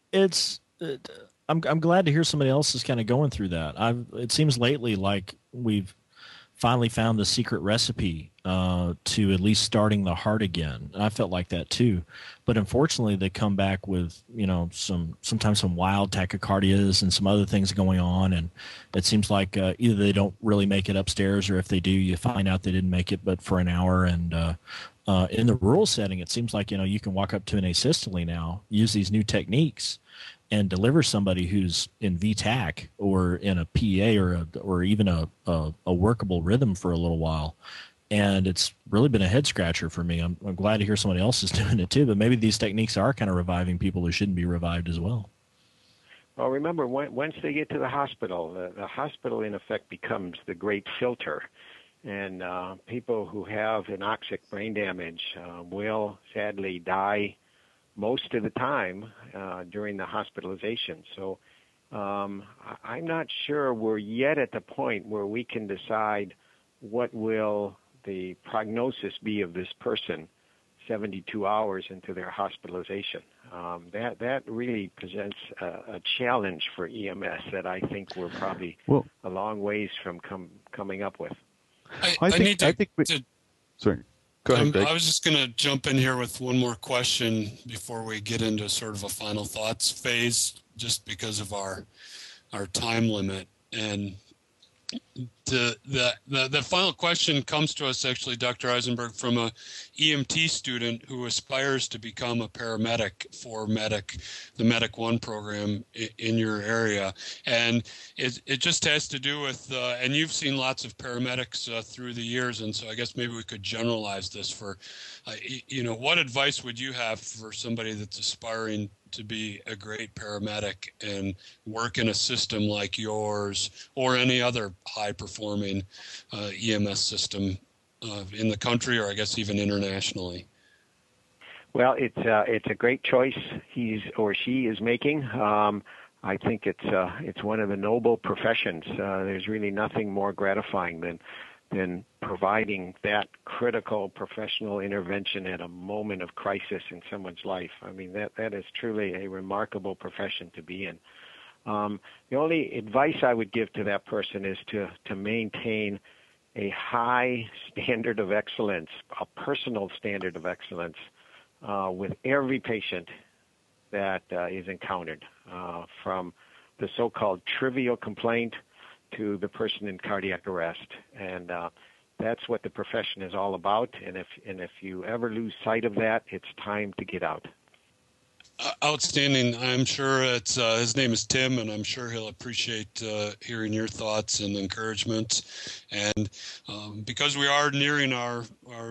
I'm glad to hear somebody else is kind of going through that. It seems lately like we've finally found the secret recipe to at least starting the heart again. And I felt like that too. But unfortunately, they come back with, sometimes some wild tachycardias and some other things going on. And it seems like either they don't really make it upstairs, or if they do, you find out they didn't make it but for an hour. And in the rural setting, it seems like, you can walk up to an asystole now, use these new techniques, and deliver somebody who's in VTAC or in a PA or even a workable rhythm for a little while. And it's really been a head scratcher for me. I'm glad to hear somebody else is doing it too, but maybe these techniques are kind of reviving people who shouldn't be revived as well. Well, remember, once they get to the hospital, the hospital in effect becomes the great filter. And people who have anoxic brain damage will sadly die most of the time during the hospitalization. So I'm not sure we're yet at the point where we can decide what will the prognosis be of this person 72 hours into their hospitalization. That really presents a challenge for EMS that I think we're probably a long ways from coming up with. Sorry. Go ahead, Greg. I was just going to jump in here with one more question before we get into sort of a final thoughts phase, just because of our time limit. And the final question comes to us, actually, Dr. Eisenberg, from a EMT student who aspires to become a paramedic for the Medic One program in your area. And it just has to do with, and you've seen lots of paramedics through the years, and so I guess maybe we could generalize this for, what advice would you have for somebody that's aspiring to be a great paramedic and work in a system like yours or any other high-performing EMS system in the country, or I guess even internationally? Well, it's a great choice he's or she is making. I think it's one of the noble professions. There's really nothing more gratifying than providing that critical professional intervention at a moment of crisis in someone's life. I mean, that is truly a remarkable profession to be in. The only advice I would give to that person is to maintain a high standard of excellence, a personal standard of excellence, with every patient that is encountered, from the so-called trivial complaint to the person in cardiac arrest. And that's what the profession is all about. And if you ever lose sight of that, it's time to get out. Outstanding. I'm sure it's his name is Tim, and I'm sure he'll appreciate hearing your thoughts and encouragement. And because we are nearing our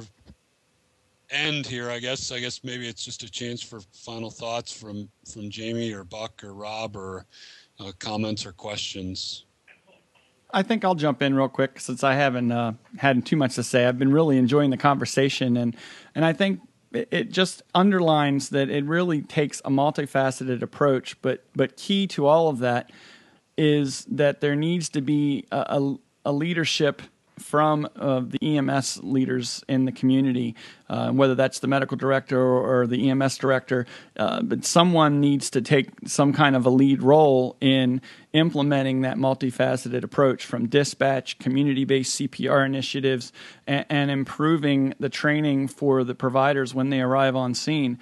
end here, I guess maybe it's just a chance for final thoughts from Jamie or Buck or Rob, or comments or questions. I think I'll jump in real quick since I haven't had too much to say. I've been really enjoying the conversation, and I think it just underlines that it really takes a multifaceted approach. But key to all of that is that there needs to be a leadership from the EMS leaders in the community, whether that's the medical director or the EMS director, but someone needs to take some kind of a lead role in implementing that multifaceted approach from dispatch, community-based CPR initiatives, and improving the training for the providers when they arrive on scene.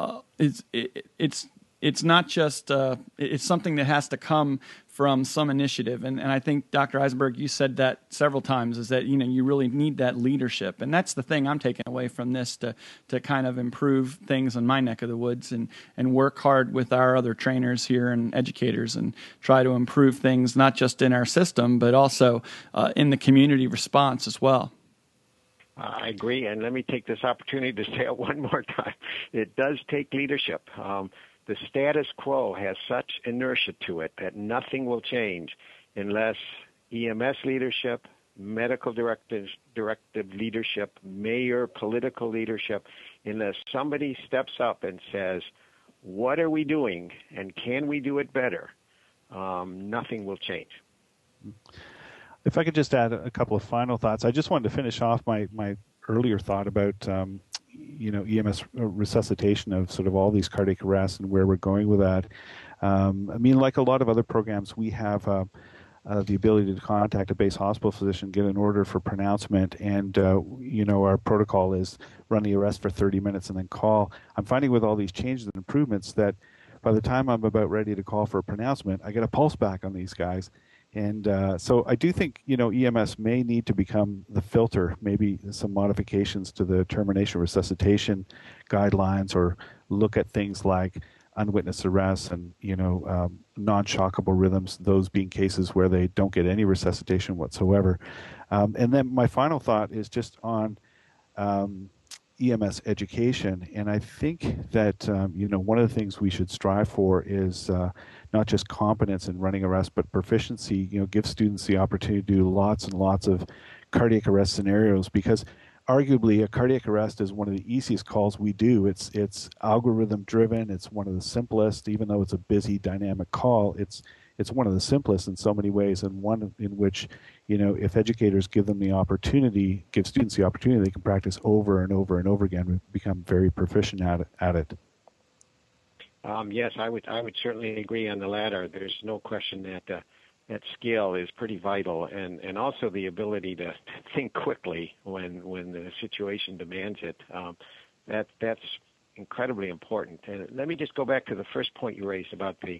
It's not just it's something that has to come from some initiative, and I think Dr. Eisenberg, you said that several times, is that you really need that leadership, and that's the thing I'm taking away from this to kind of improve things in my neck of the woods and work hard with our other trainers here and educators and try to improve things not just in our system but also in the community response as well. I agree, and let me take this opportunity to say it one more time. It does take leadership. The status quo has such inertia to it that nothing will change unless EMS leadership, medical directive leadership, mayor, political leadership, unless somebody steps up and says, what are we doing and can we do it better, nothing will change. If I could just add a couple of final thoughts. I just wanted to finish off my earlier thought about EMS resuscitation of sort of all these cardiac arrests and where we're going with that. I mean, like a lot of other programs, we have the ability to contact a base hospital physician, get an order for pronouncement, and our protocol is run the arrest for 30 minutes and then call. I'm finding with all these changes and improvements that by the time I'm about ready to call for a pronouncement, I get a pulse back on these guys. And so I do think, EMS may need to become the filter, maybe some modifications to the termination resuscitation guidelines, or look at things like unwitnessed arrests and, non-shockable rhythms, those being cases where they don't get any resuscitation whatsoever. And then my final thought is just on EMS education. And I think that, one of the things we should strive for is not just competence in running arrests, but proficiency, give students the opportunity to do lots and lots of cardiac arrest scenarios, because arguably a cardiac arrest is one of the easiest calls we do. It's algorithm driven. It's one of the simplest, even though it's a busy dynamic call, it's one of the simplest in so many ways, and one in which, if educators give them the opportunity, give students the opportunity, they can practice over and over and over again, become very proficient at it. Yes, I would certainly agree on the latter. There's no question that that skill is pretty vital, and also the ability to think quickly when the situation demands it. That's incredibly important. And let me just go back to the first point you raised about the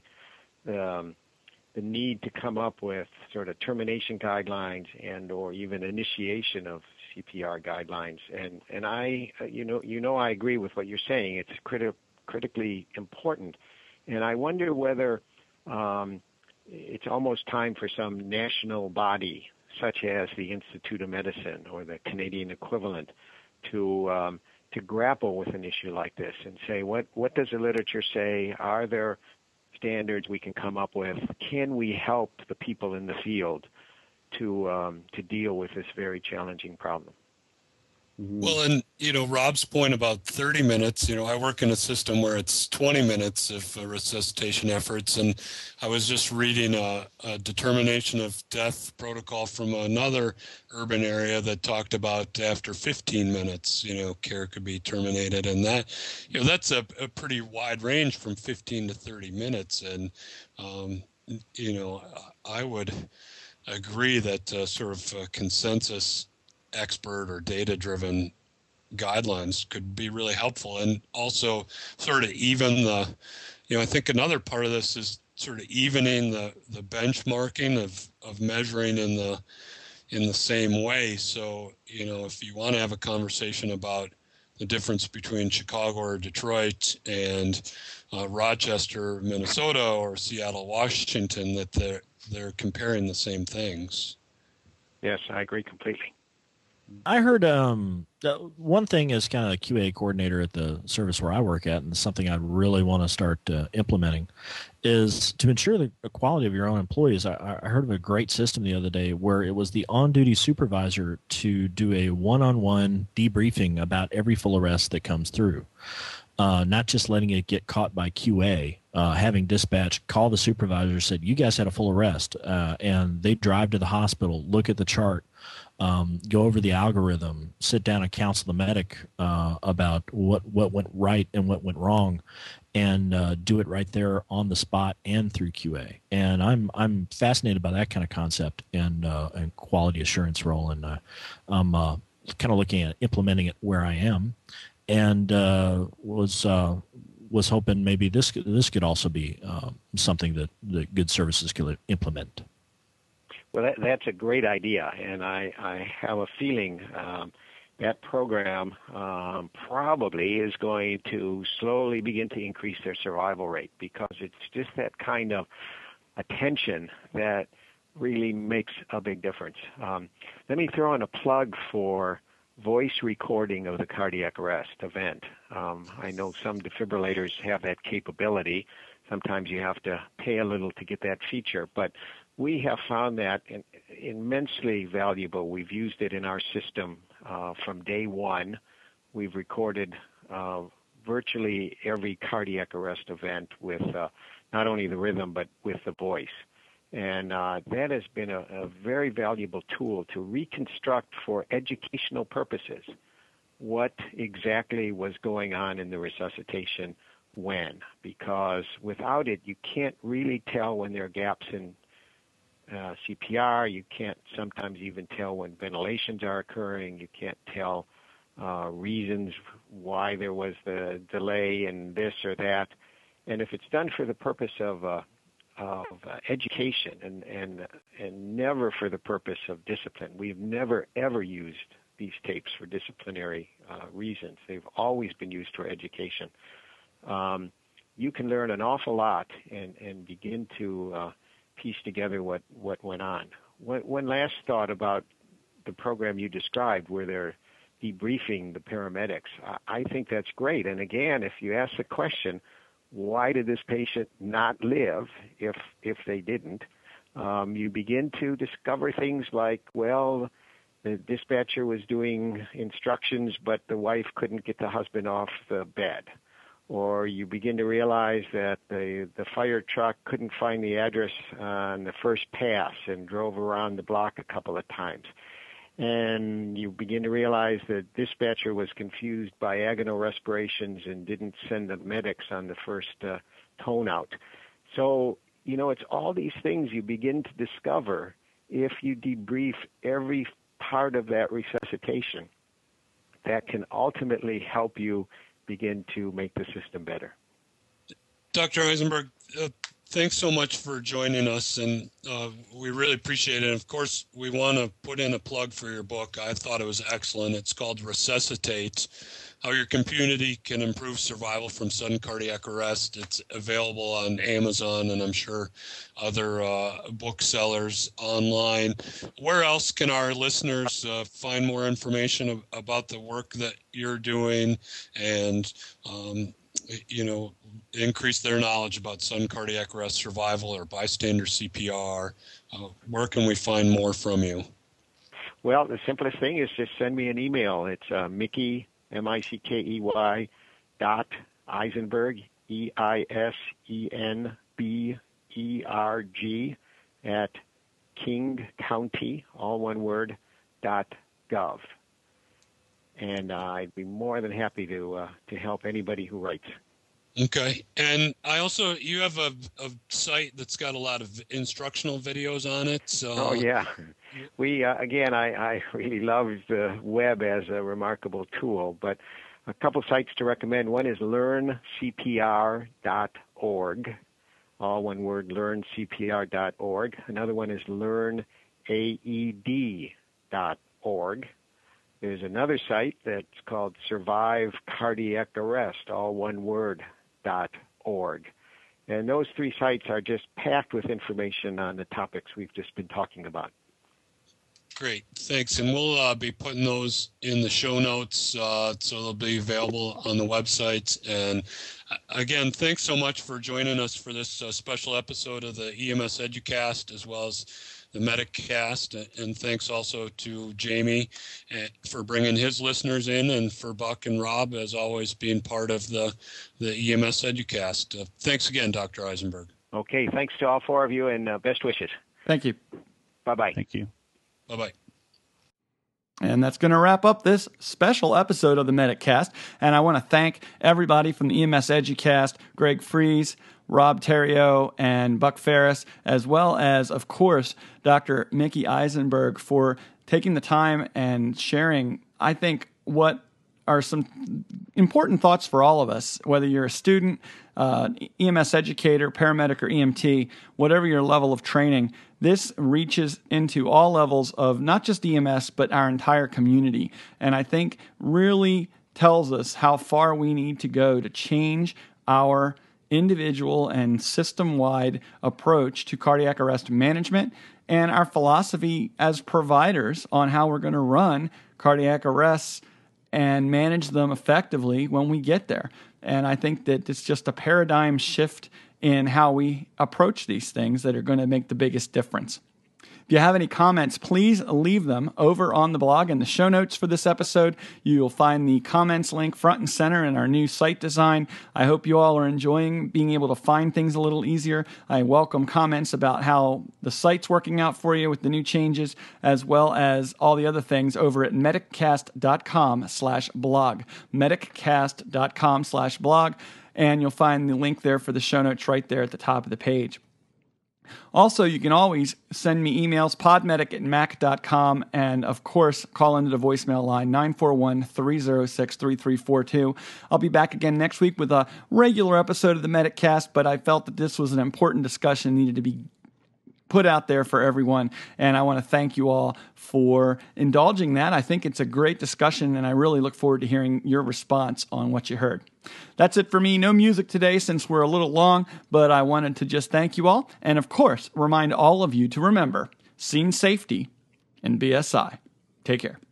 need to come up with sort of termination guidelines and or even initiation of CPR guidelines. And I I agree with what you're saying. It's critically important. And I wonder whether it's almost time for some national body, such as the Institute of Medicine or the Canadian equivalent, to grapple with an issue like this and say, what does the literature say? Are there standards we can come up with? Can we help the people in the field to deal with this very challenging problem? Well, and, Rob's point about 30 minutes, I work in a system where it's 20 minutes of resuscitation efforts. And I was just reading a determination of death protocol from another urban area that talked about after 15 minutes, care could be terminated. And that, that's a pretty wide range from 15 to 30 minutes. And, I would agree that sort of consensus expert or data-driven guidelines could be really helpful, and also sort of even the, I think another part of this is sort of evening the benchmarking of measuring in the same way. So, if you want to have a conversation about the difference between Chicago or Detroit and Rochester, Minnesota, or Seattle, Washington, that they're comparing the same things. Yes, I agree completely. I heard one thing as kind of a QA coordinator at the service where I work at, and something I really want to start implementing, is to ensure the quality of your own employees. I heard of a great system the other day where it was the on-duty supervisor to do a one-on-one debriefing about every full arrest that comes through. Not just letting it get caught by QA, having dispatch call the supervisor, said, you guys had a full arrest, and they drive to the hospital, look at the chart, go over the algorithm, sit down and counsel the medic about what went right and what went wrong, and do it right there on the spot and through QA. And I'm fascinated by that kind of concept and quality assurance role, and I'm kind of looking at implementing it where I am, and was hoping maybe this could also be something that the good services could implement. Well, that's a great idea, and I have a feeling that program probably is going to slowly begin to increase their survival rate, because it's just that kind of attention that really makes a big difference. Let me throw in a plug for voice recording of the cardiac arrest event. I know some defibrillators have that capability. Sometimes you have to pay a little to get that feature, but we have found that immensely valuable. We've used it in our system from day one. We've recorded virtually every cardiac arrest event with not only the rhythm, but with the voice. And that has been a very valuable tool to reconstruct for educational purposes what exactly was going on in the resuscitation when. Because without it, you can't really tell when there are gaps in CPR. You can't sometimes even tell when ventilations are occurring. You can't tell reasons why there was the delay in this or that. And if it's done for the purpose of education and never for the purpose of discipline, we've never ever used these tapes for disciplinary reasons. They've always been used for education. You can learn an awful lot and begin to piece together what went on. One last thought about the program you described, where they're debriefing the paramedics. I think that's great. And again, if you ask the question, why did this patient not live if they didn't, you begin to discover things like, well, the dispatcher was doing instructions, but the wife couldn't get the husband off the bed. Or you begin to realize that the fire truck couldn't find the address on the first pass and drove around the block a couple of times. And you begin to realize that dispatcher was confused by agonal respirations and didn't send the medics on the first tone out. So, it's all these things you begin to discover if you debrief every part of that resuscitation that can ultimately help you begin to make the system better. Dr. Eisenberg, thanks so much for joining us, and we really appreciate it. Of course, we want to put in a plug for your book. I thought it was excellent. It's called Resuscitate: How Your Community Can Improve Survival from Sudden Cardiac Arrest. It's available on Amazon and I'm sure other booksellers online. Where else can our listeners find more information about the work that you're doing and increase their knowledge about sudden cardiac arrest survival or bystander CPR? Where can we find more from you? Well, the simplest thing is just send me an email. It's Mickey, M-I-C-K-E-Y, .Eisenberg, EISENBERG, at King County, all one word, .gov. And I'd be more than happy to help anybody who writes. Okay. And you have a site that's got a lot of instructional videos on it. So. Oh, yeah. We, again, I really love the web as a remarkable tool, but a couple sites to recommend. One is learncpr.org, all one word, learncpr.org. Another one is learnaed.org. There's another site that's called Survive Cardiac Arrest, all one word, .org. And those three sites are just packed with information on the topics we've just been talking about. Great, thanks. And we'll be putting those in the show notes, so they'll be available on the website. And again, thanks so much for joining us for this special episode of the EMS Educast, as well as the MedicCast, and thanks also to Jamie for bringing his listeners in, and for Buck and Rob, as always, being part of the EMS Educast. Thanks again, Dr. Eisenberg. Okay, thanks to all four of you, and best wishes. Thank you. Bye-bye. Thank you. Bye-bye. And that's going to wrap up this special episode of the MedicCast. And I want to thank everybody from the EMS EduCast, Greg Fries, Rob Terrio, and Buck Ferris, as well as, of course, Dr. Mickey Eisenberg for taking the time and sharing, I think, what are some important thoughts for all of us, whether you're a student, EMS educator, paramedic, or EMT, whatever your level of training. This reaches into all levels of not just EMS, but our entire community. And I think really tells us how far we need to go to change our individual and system-wide approach to cardiac arrest management and our philosophy as providers on how we're going to run cardiac arrests and manage them effectively when we get there. And I think that it's just a paradigm shift in how we approach these things that are going to make the biggest difference. If you have any comments, please leave them over on the blog in the show notes for this episode. You'll find the comments link front and center in our new site design. I hope you all are enjoying being able to find things a little easier. I welcome comments about how the site's working out for you with the new changes, as well as all the other things over at mediccast.com/blog. mediccast.com/blog. And you'll find the link there for the show notes right there at the top of the page. Also, you can always send me emails, podmedic@mac.com, and of course, call into the voicemail line, 941-306-3342. I'll be back again next week with a regular episode of the MedicCast, but I felt that this was an important discussion, needed to be put out there for everyone, and I want to thank you all for indulging that. I think it's a great discussion, and I really look forward to hearing your response on what you heard. That's it for me. No music today since we're a little long, but I wanted to just thank you all, and of course, remind all of you to remember scene safety and BSI. Take care.